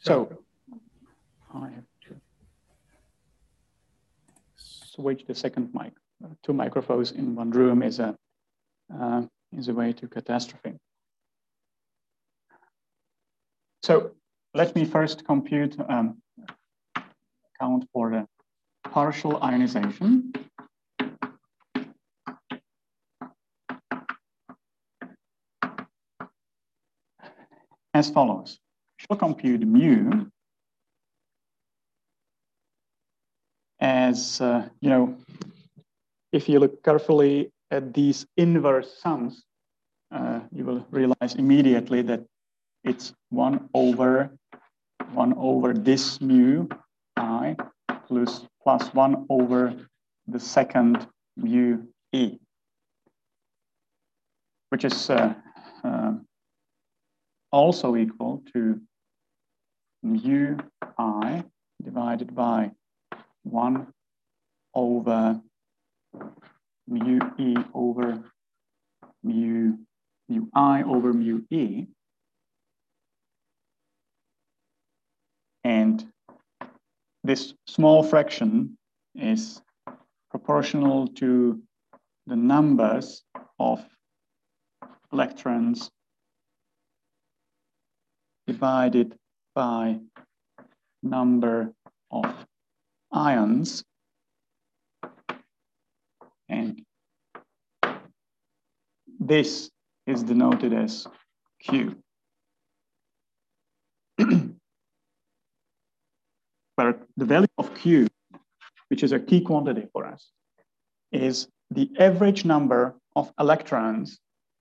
So I have to switch the second mic. Two microphones in one room is a way to catastrophe. So let me first account for the partial ionization. As follows. I shall compute mu as, if you look carefully at these inverse sums, you will realize immediately that it's 1 over this mu I plus 1 over the second mu E, which is also equal to mu I divided by 1 over mu E over mu I over mu E. And this small fraction is proportional to the numbers of electrons divided by number of ions, and this is denoted as Q. Where the value of Q, which is a key quantity for us, is the average number of electrons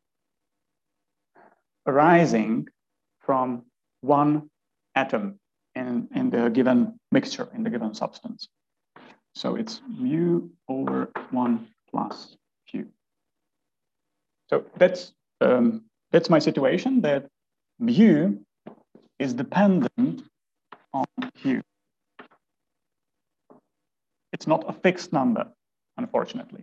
arising from one atom in the given mixture, in the given substance. So it's mu over 1 plus Q. So that's my situation, that mu is dependent on Q. It's not a fixed number, unfortunately.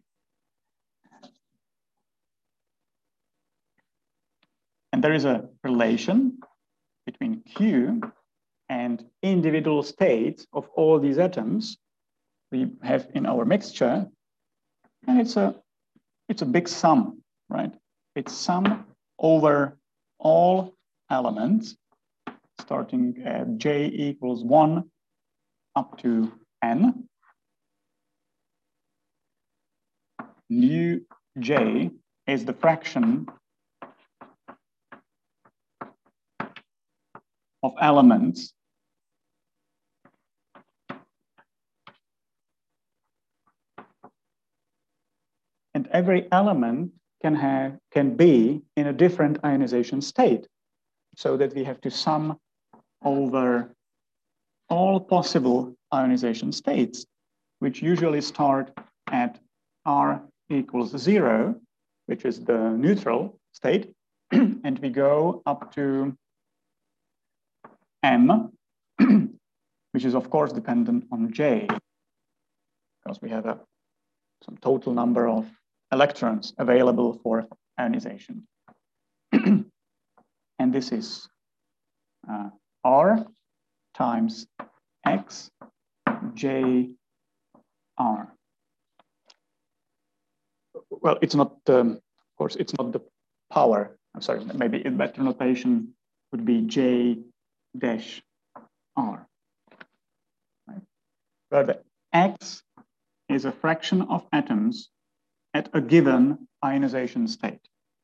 And there is a relation between Q and individual states of all these atoms we have in our mixture, and it's a big sum, right? It's sum over all elements, starting at j equals 1 up to n. Mu j is the fraction of elements and every element can be in a different ionization state, so that we have to sum over all possible ionization states, which usually start at R equals 0, which is the neutral state, and we go up to M, which is of course dependent on J, because we have some total number of electrons available for ionization. And this is R times X J R. Well, it's not, of course, it's not the power. I'm sorry, maybe a better notation would be J dash R. Right? Where the X is a fraction of atoms at a given ionization state.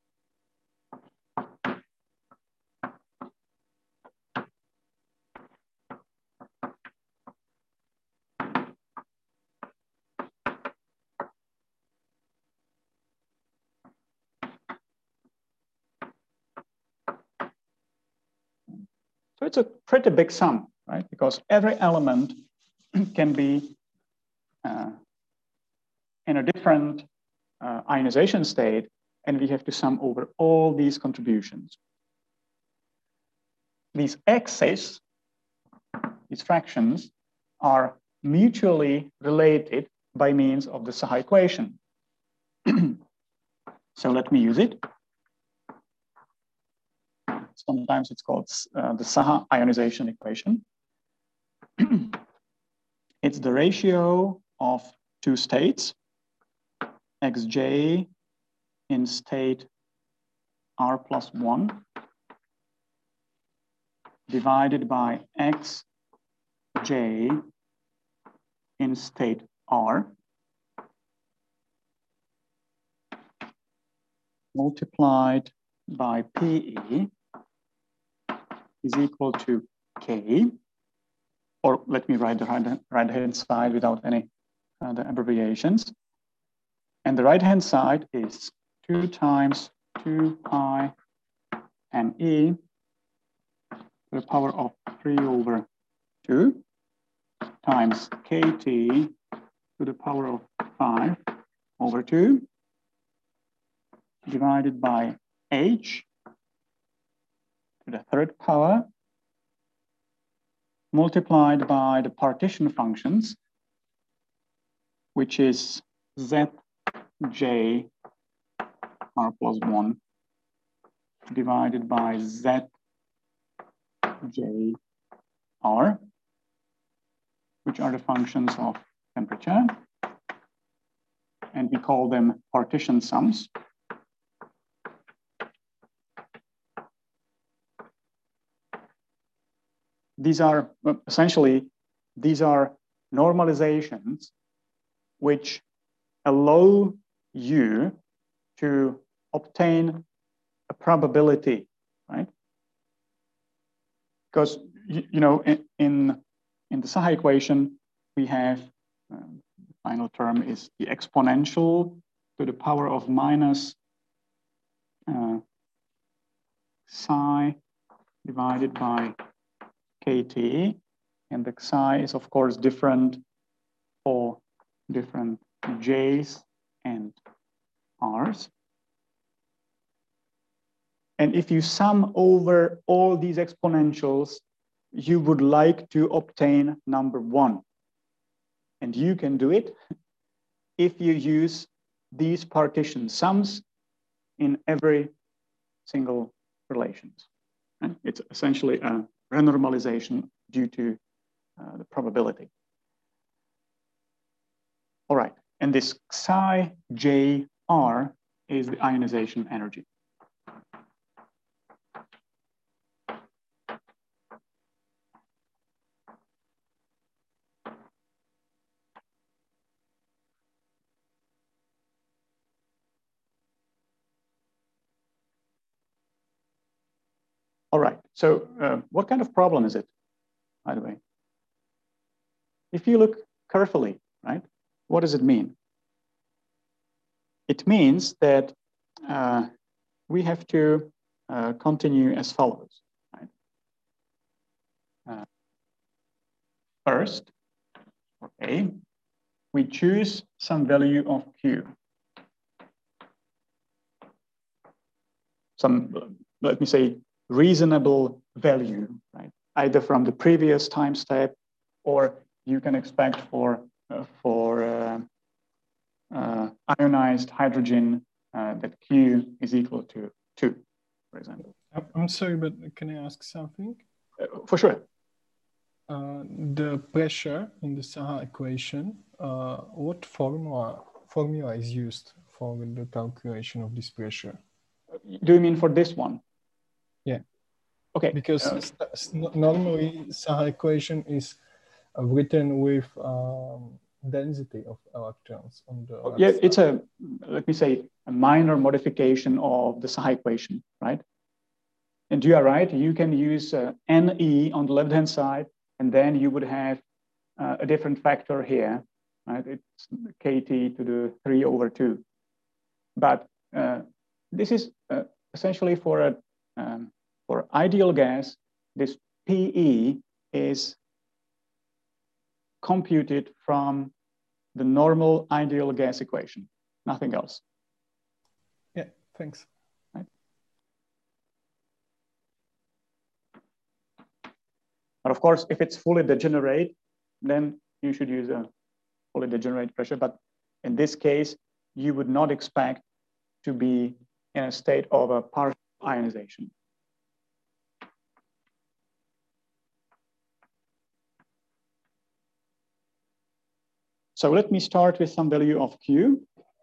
So it's a pretty big sum, right? Because every element can be in a different ionization state, and we have to sum over all these contributions. These x's, these fractions, are mutually related by means of the Saha equation. So let me use it. Sometimes it's called the Saha ionization equation. It's the ratio of two states, xj in state r plus 1 divided by xj in state r multiplied by PE is equal to K, or let me write the right-hand side without any the abbreviations. And the right-hand side is 2 times 2 pi ME to the power of 3 over 2 times KT to the power of 5 over 2 divided by H to the third power multiplied by the partition functions, which is Zj r plus 1 divided by Zj r, which are the functions of temperature, and we call them partition sums. These are essentially, these are normalizations which allow you to obtain a probability, right? Because, you know, in the Saha equation, we have, the final term is the exponential to the power of minus psi divided by KT, and the psi is of course different for different J's and R's. And if you sum over all these exponentials, you would like to obtain number 1. And you can do it if you use these partition sums in every single relations. Right? It's essentially a renormalization due to the probability. All right, and this psi JR is the ionization energy. All right, so what kind of problem is it, by the way? If you look carefully, right, what does it mean? It means that we have to continue as follows. Right? First, okay, we choose some value of Q. Some, let me say, reasonable value, right? Either from the previous time step, or you can expect for ionized hydrogen that Q is equal to 2, for example. I'm sorry, but can I ask something? For sure. The pressure in the Saha equation, what formula is used for the calculation of this pressure? Do you mean for this one? Yeah. Okay. Because normally Saha equation is written with density of electrons on the left yeah, side. it's a, let me say, a minor modification of the Saha equation, right? And you are right, you can use NE on the left-hand side, and then you would have a different factor here, right? It's KT to the 3 over 2. But this is essentially for ideal gas, this PE is computed from the normal ideal gas equation, nothing else. Yeah, thanks. Right? But of course, if it's fully degenerate, then you should use a fully degenerate pressure. But in this case, you would not expect to be in a state of a partial ionization. So let me start with some value of Q.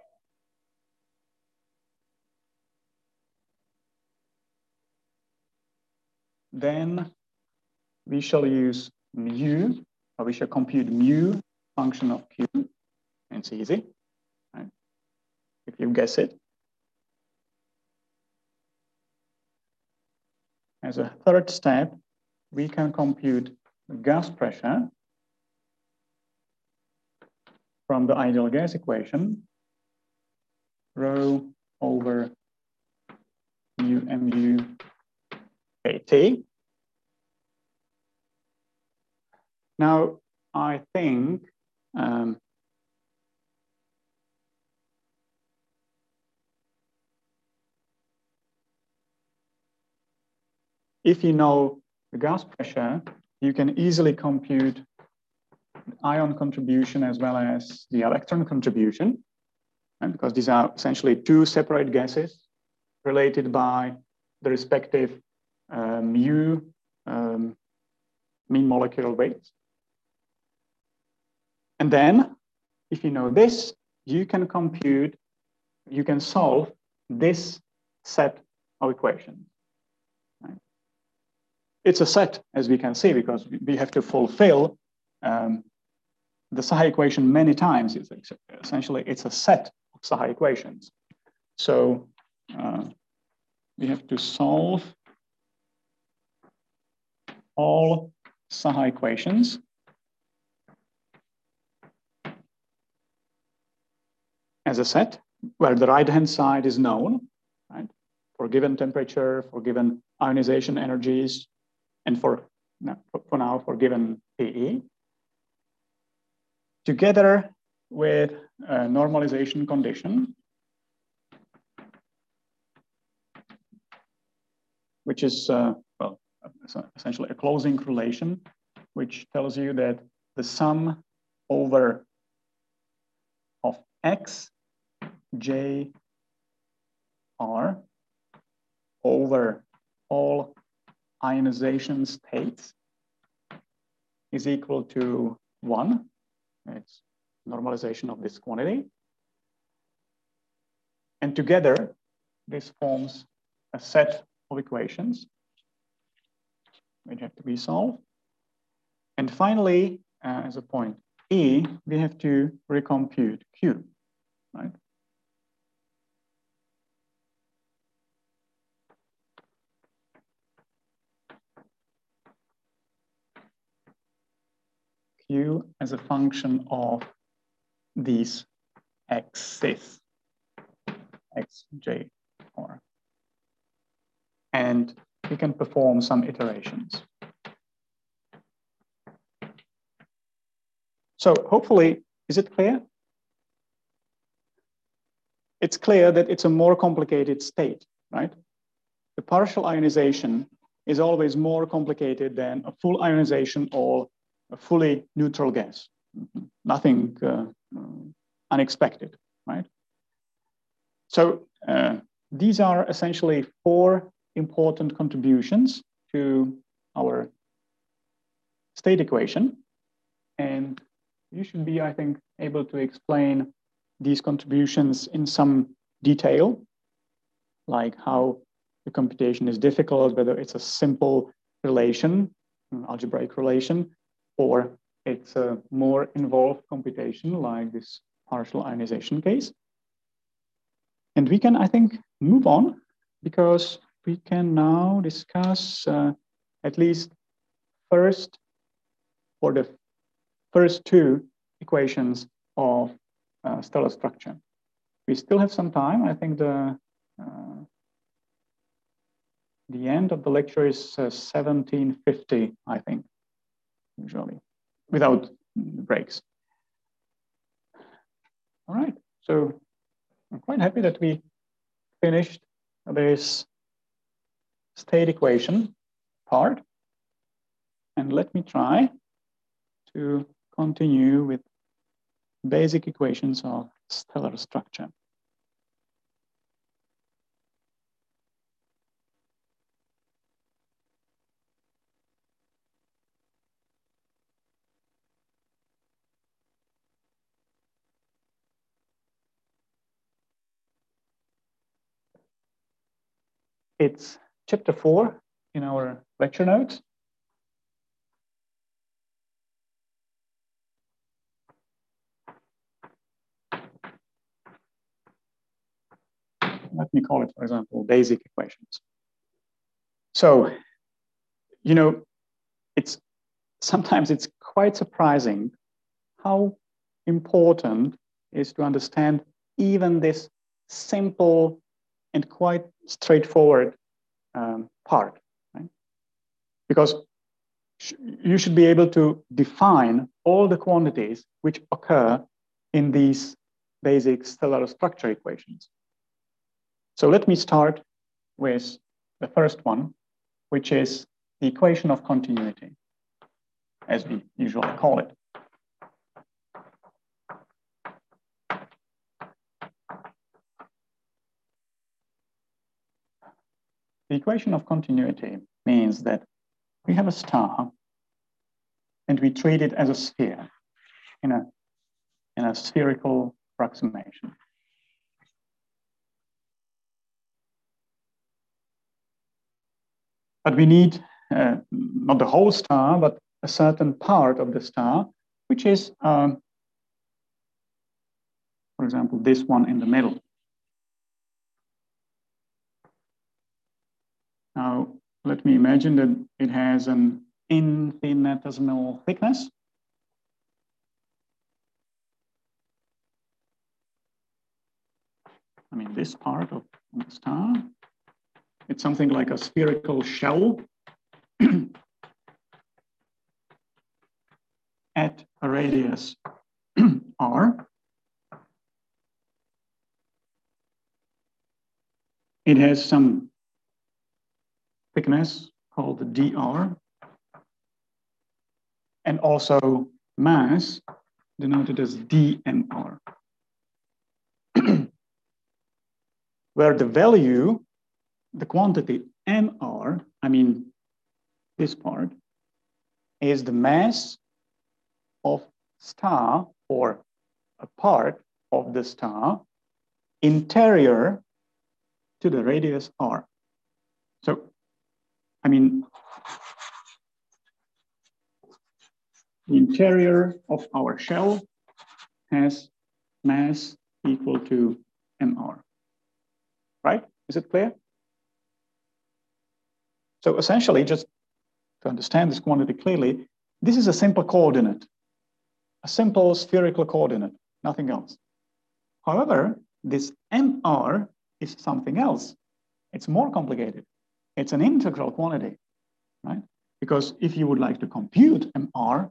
Then we shall use mu, or we shall compute mu function of Q. It's easy, right? If you guess it. As a third step, we can compute the gas pressure from the ideal gas equation, rho over mu mu kT. Now, I think if you know the gas pressure, you can easily compute the ion contribution as well as the electron contribution, and because these are essentially two separate gases related by the respective mu mean molecular weights. And then, if you know this, you can solve this set of equations. Right? It's a set, as we can see, because we have to fulfill the Saha equation many times. Essentially, it's a set of Saha equations. So we have to solve all Saha equations as a set where the right-hand side is known, right? For given temperature, for given ionization energies, and for now, for given PE. Together with a normalization condition, which is well, essentially a closing relation, which tells you that the sum over of x, j, r over all ionization states is equal to 1. It's normalization of this quantity. And together, this forms a set of equations which have to be solved. And finally, as a point E, we have to recompute Q, right? Q as a function of these x's, x, j, r. And we can perform some iterations. So hopefully, is it clear? It's clear that it's a more complicated state, right? The partial ionization is always more complicated than a full ionization or a fully neutral gas. Nothing unexpected, right? So these are essentially 4 important contributions to our state equation. And you should be, I think, able to explain these contributions in some detail, like how the computation is difficult, whether it's a simple relation, an algebraic relation, or it's a more involved computation like this partial ionization case. And we can, I think, move on because we can now discuss at least first, for the first 2 equations of stellar structure. We still have some time. I think the end of the lecture is 17:50, I think, usually, without breaks. All right, so I'm quite happy that we finished this state equation part. And let me try to continue with basic equations of stellar structure. It's chapter 4 in our lecture notes. Let me call it, for example, basic equations. So, you know, sometimes it's quite surprising how important it is to understand even this simple and quite straightforward part, right? Because you should be able to define all the quantities which occur in these basic stellar structure equations. So let me start with the first one, which is the equation of continuity, as we usually call it. The equation of continuity means that we have a star and we treat it as a sphere in a spherical approximation. But we need not the whole star, but a certain part of the star, which is, for example, this one in the middle. Now, let me imagine that it has an infinitesimal thickness. I mean, this part of the star, it's something like a spherical shell at a radius r. It has some thickness called the dr, and also mass denoted as dmr, where the value, the quantity mr, I mean this part, is the mass of star or a part of the star interior to the radius r. So, I mean, the interior of our shell has mass equal to mr, right? Is it clear? So essentially, just to understand this quantity clearly, this is a simple coordinate, a simple spherical coordinate, nothing else. However, this mr is something else. It's more complicated. It's an integral quantity, right? Because if you would like to compute mr,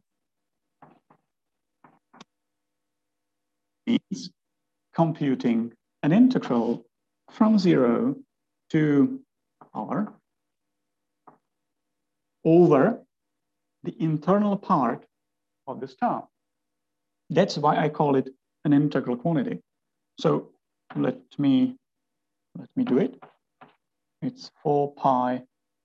means computing an integral from 0 to r over the internal part of the star. That's why I call it an integral quantity. So let me do it. It's 4 pi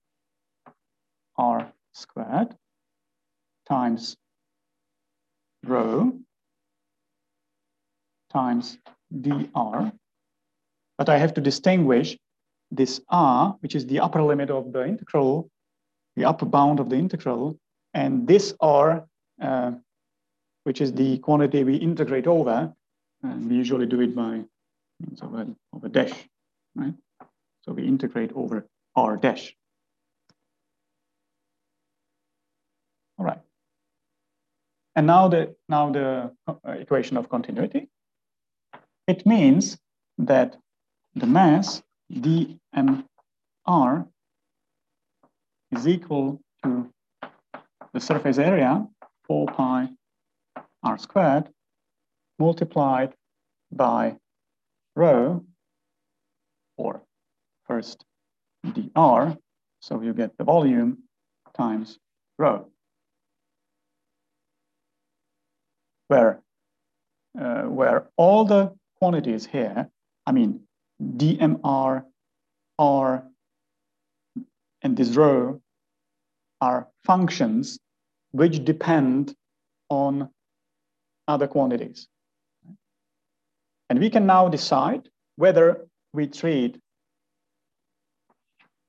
r squared times rho times dr. But I have to distinguish this r, which is the upper limit of the integral, the upper bound of the integral, and this r, which is the quantity we integrate over, and we usually do it by means of a dash, right? So we integrate over r dash. All right. And now the equation of continuity. It means that the mass dmr is equal to the surface area 4 pi r squared multiplied by rho, or first dr, so you get the volume times rho, where all the quantities here, I mean dmr, r, and this rho are functions which depend on other quantities. And we can now decide whether we treat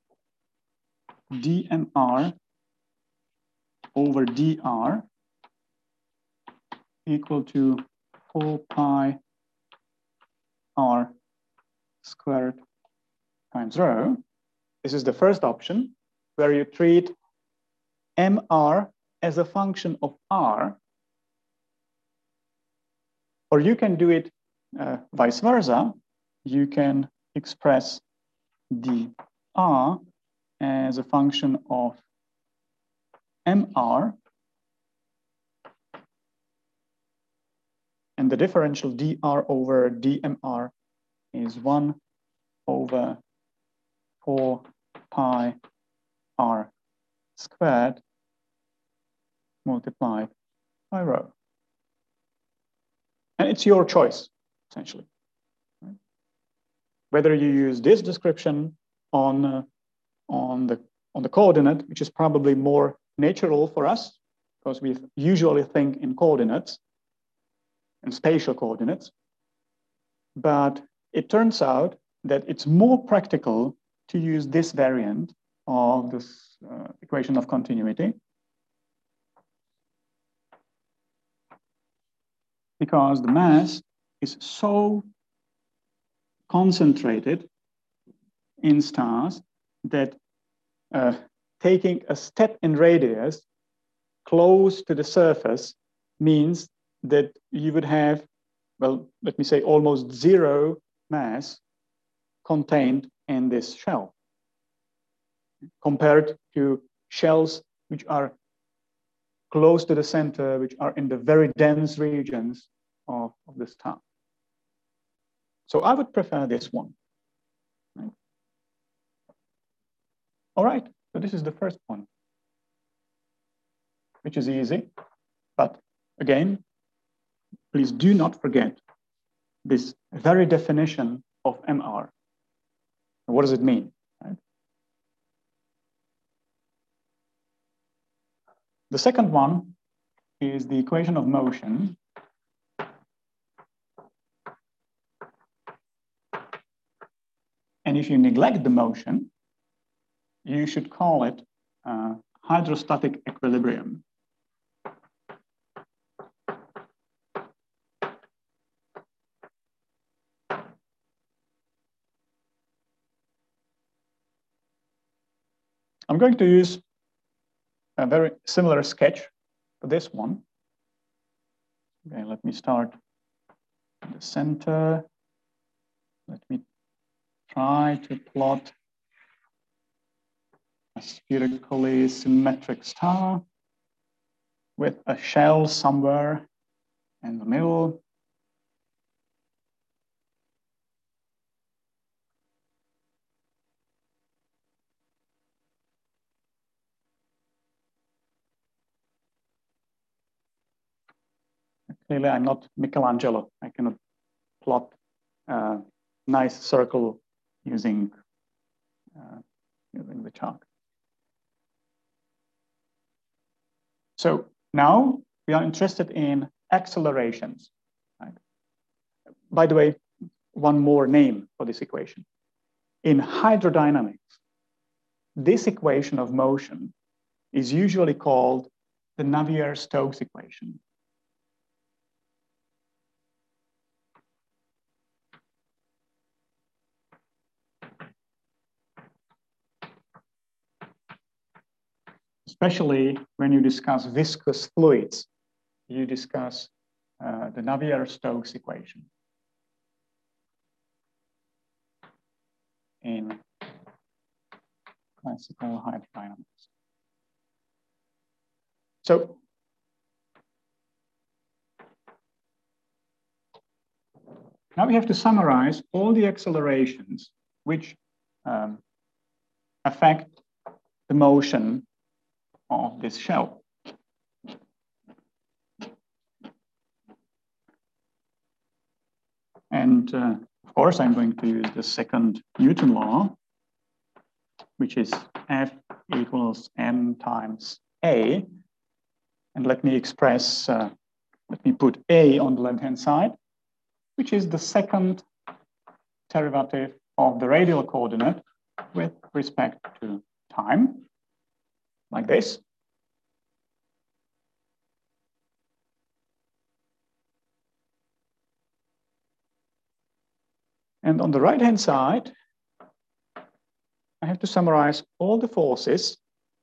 dmr over dr equal to 4 pi r squared times rho. This is the first option, where you treat mr as a function of r, or you can do it vice versa. You can express dr as a function of mr, and the differential dr over dmr is 1 over 4 pi r squared multiplied by rho. And it's your choice, essentially. Right? Whether you use this description on the coordinate, which is probably more natural for us, because we usually think in coordinates and spatial coordinates. But it turns out that it's more practical to use this variant of this equation of continuity, because the mass is so concentrated in stars that taking a step in radius close to the surface means that you would have, well, let me say almost zero mass contained in this shell, compared to shells which are close to the center, which are in the very dense regions of the star. So I would prefer this one. Right? All right, so this is the first one, which is easy. But again, please do not forget this very definition of MR. What does it mean? Right? The second one is the equation of motion. And if you neglect the motion, you should call it hydrostatic equilibrium. I'm going to use a very similar sketch for this one. Okay, let me start in the center. Let me try to plot a spherically symmetric star with a shell somewhere in the middle. Clearly, I'm not Michelangelo. I cannot plot a nice circle using the chalk. So now we are interested in accelerations. Right? By the way, one more name for this equation. In hydrodynamics, this equation of motion is usually called the Navier-Stokes equation. Especially when you discuss viscous fluids, you discuss the Navier-Stokes equation in classical hydrodynamics. So now we have to summarize all the accelerations which affect the motion of this shell. And of course, I'm going to use the second Newton law, which is F equals m times A. And let me express, let me put A on the left-hand side, which is the second derivative of the radial coordinate with respect to time. like this. And on the right-hand side, I have to summarize all the forces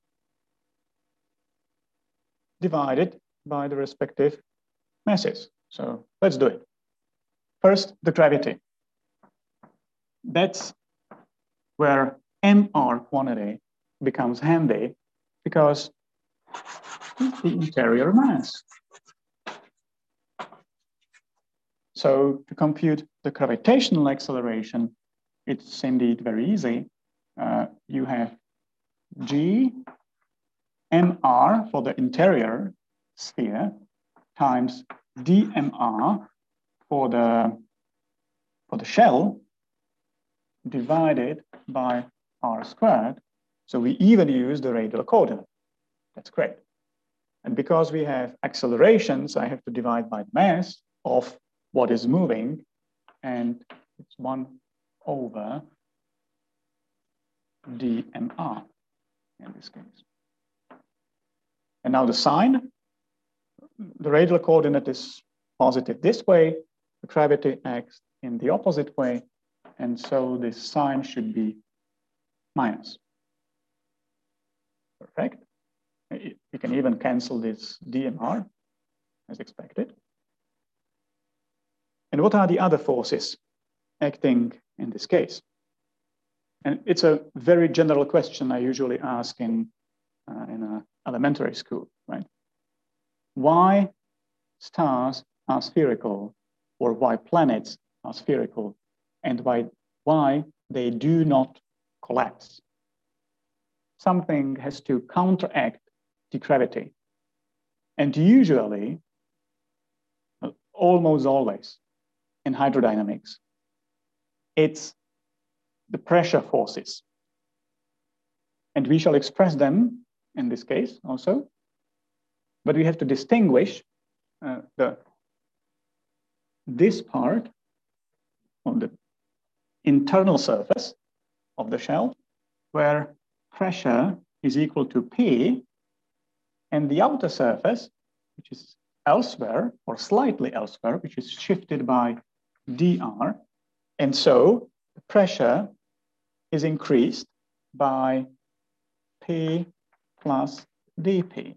divided by the respective masses. So let's do it. First, the gravity. That's where mr quantity becomes handy, because it's the interior mass. So to compute the gravitational acceleration, it's indeed very easy. You have g mr for the interior sphere times dmr for the shell divided by r squared. So we even use the radial coordinate. That's great. And because we have accelerations, I have to divide by the mass of what is moving, and it's 1 over dmr in this case. And now the sign, the radial coordinate is positive this way, the gravity acts in the opposite way, and so this sign should be minus. Perfect. You can even cancel this dmr as expected. And what are the other forces acting in this case? And it's a very general question I usually ask in an elementary school, right? Why stars are spherical, or why planets are spherical, and why they do not collapse? Something has to counteract the gravity. And usually, almost always, in hydrodynamics, it's the pressure forces. And we shall express them in this case also. But we have to distinguish this part of the internal surface of the shell, where pressure is equal to P, and the outer surface, which is elsewhere or slightly elsewhere, which is shifted by dr. And so the pressure is increased by P plus dP.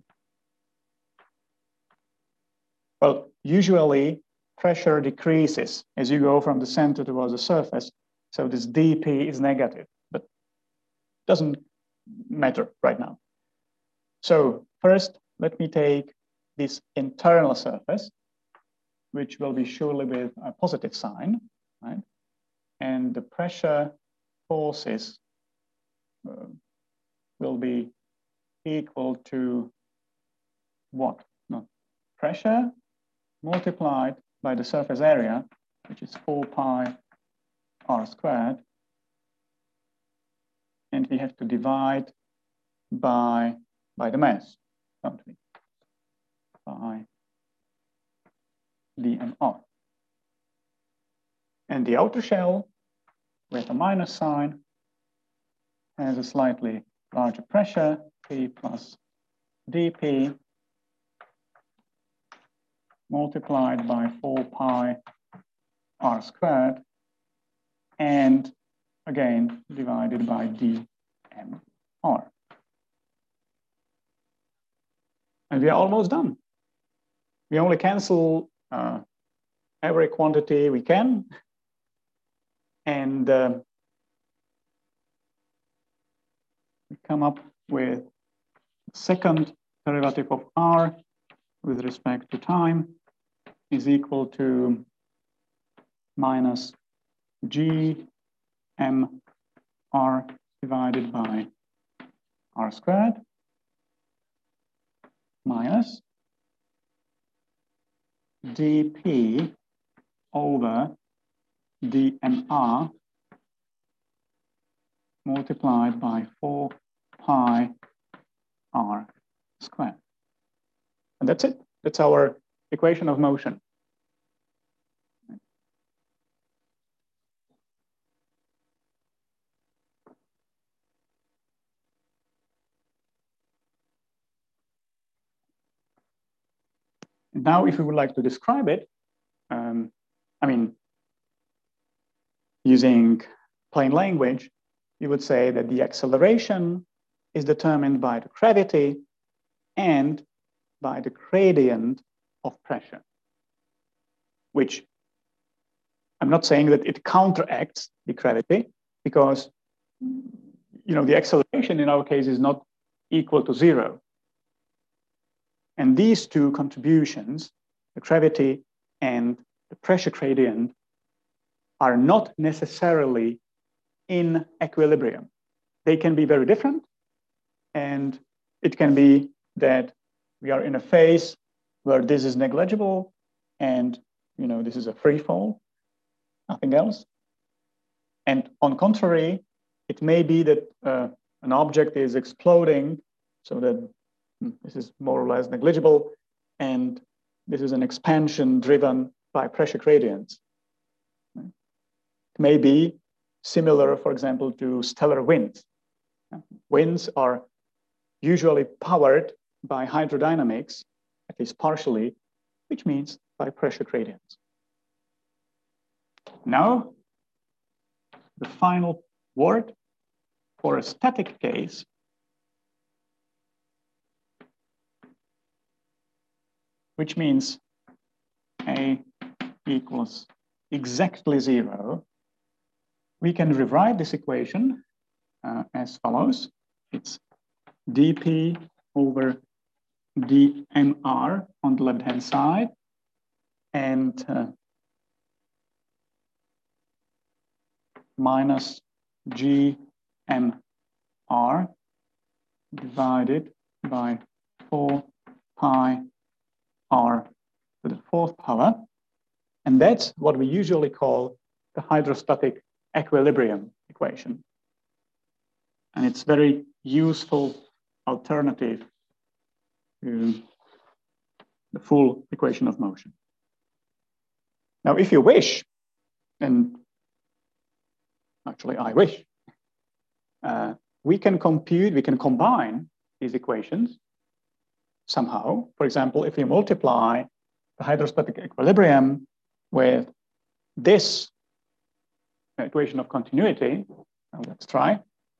Well, usually pressure decreases as you go from the center towards the surface. So this dP is negative, but doesn't matter right now. So first, let me take this internal surface, which will be surely with a positive sign, right? And the pressure forces will be equal to what? No, pressure multiplied by the surface area, which is 4 pi r squared. And we have to divide by the mass, don't we? By dmr. And the outer shell with a minus sign has a slightly larger pressure, P plus dP, multiplied by 4 pi r squared, and again divided by dmr. And we are almost done. We only cancel every quantity we can, and we come up with second derivative of r with respect to time is equal to minus g mr divided by r squared minus dP over dmr multiplied by 4 pi r squared. And that's it. That's our equation of motion. And now, if we would like to describe it, I mean, using plain language, you would say that the acceleration is determined by the gravity and by the gradient of pressure, which I'm not saying that it counteracts the gravity, because the acceleration in our case is not equal to 0. And these two contributions, the gravity and the pressure gradient, are not necessarily in equilibrium. They can be very different, and it can be that we are in a phase where this is negligible and this is a free fall, nothing else. And on contrary, it may be that an object is exploding so that this is more or less negligible, and this is an expansion driven by pressure gradients. It may be similar, for example, to stellar winds. Winds are usually powered by hydrodynamics, at least partially, which means by pressure gradients. Now, the final word for a static case which means A equals exactly 0, we can rewrite this equation as follows. It's dP over dmr on the left-hand side, and minus gmr divided by 4 pi r to the 4th power. And that's what we usually call the hydrostatic equilibrium equation. And it's very useful alternative to the full equation of motion. Now, if you wish, and actually I wish, we can combine these equations somehow. For example, if we multiply the hydrostatic equilibrium with this equation of continuity, now let's try.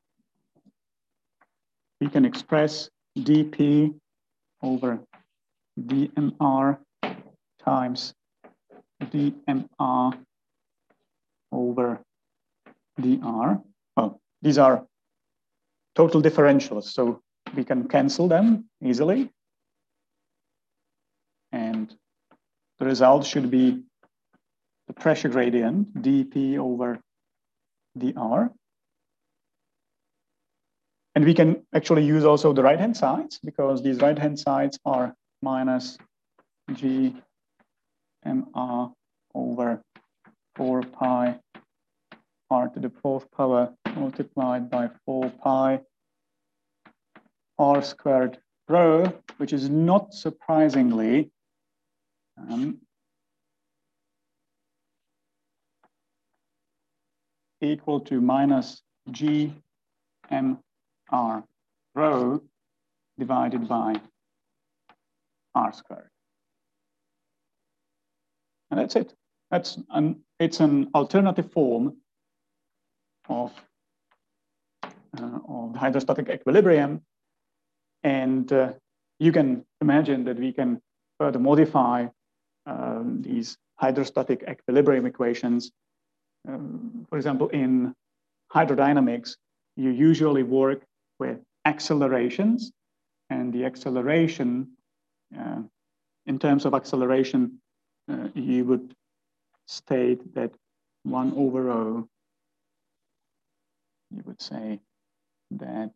We can express dP over dmr times dmr over dr. Oh, these are total differentials, so we can cancel them easily. And the result should be the pressure gradient, dP over dr. And we can actually use also the right-hand sides, because these right-hand sides are minus gmr over 4 pi r to the 4th power multiplied by 4 pi r squared rho, which is not surprisingly equal to minus gmr rho divided by r squared. And that's it. It's an alternative form of the hydrostatic equilibrium. And you can imagine that we can further modify these hydrostatic equilibrium equations. For example, in hydrodynamics, you usually work with accelerations, and the acceleration, in terms of acceleration, you would state that 1 over rho, you would say that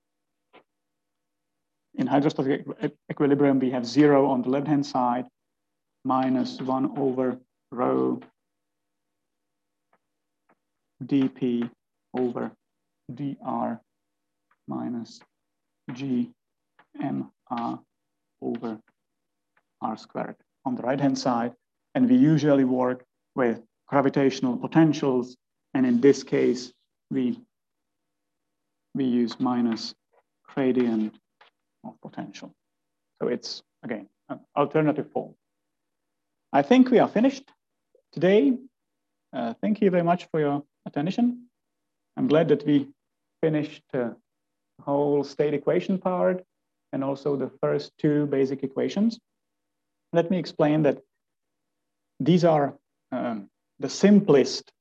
in hydrostatic equilibrium, we have 0 on the left-hand side, minus 1 over rho dP over dr minus gmr over r squared on the right-hand side. And we usually work with gravitational potentials. And in this case, we use minus gradient of potential. So it's, again, an alternative form. I think we are finished today. Thank you very much for your attention. I'm glad that we finished the whole state equation part and also the first two basic equations. Let me explain that these are the simplest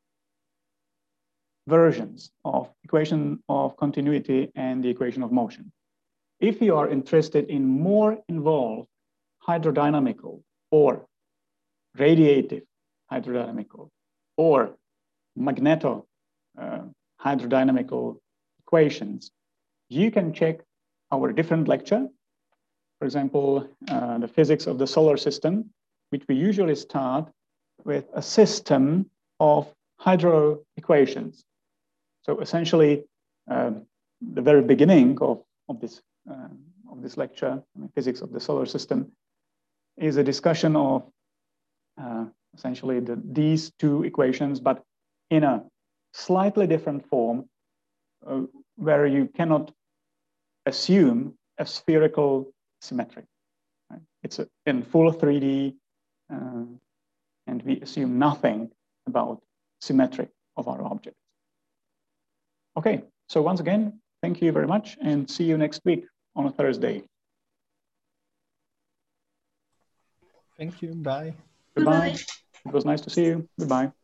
versions of equation of continuity and the equation of motion. If you are interested in more involved hydrodynamical or radiative hydrodynamical or magneto hydrodynamical equations, you can check our different lecture. For example, the physics of the solar system, which we usually start with a system of hydro equations. So essentially, the very beginning of this lecture, physics of the solar system, is a discussion of essentially these two equations, but in a slightly different form, where you cannot assume a spherical symmetry. Right? It's in full 3D, and we assume nothing about symmetry of our objects. Okay, so once again, thank you very much, and see you next week on a Thursday. Thank you. Bye. Goodbye. It was nice to see you. Goodbye.